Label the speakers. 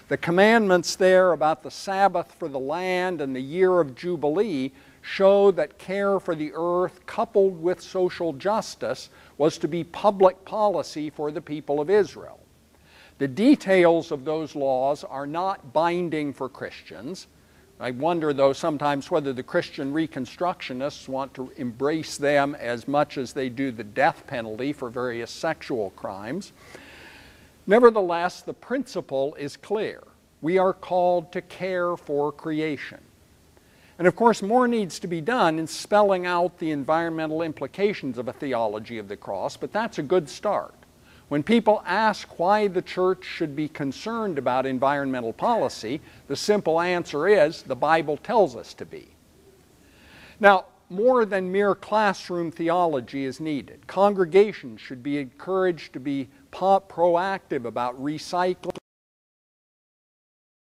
Speaker 1: The commandments there about the Sabbath for the land and the year of Jubilee show that care for the earth coupled with social justice was to be public policy for the people of Israel. The details of those laws are not binding for Christians. I wonder, though, sometimes whether the Christian Reconstructionists want to embrace them as much as they do the death penalty for various sexual crimes. Nevertheless, the principle is clear. We are called to care for creation. And of course, more needs to be done in spelling out the environmental implications of a theology of the cross, but that's a good start. When people ask why the church should be concerned about environmental policy, the simple answer is the Bible tells us to be. Now, more than mere classroom theology is needed. Congregations should be encouraged to be proactive about recycling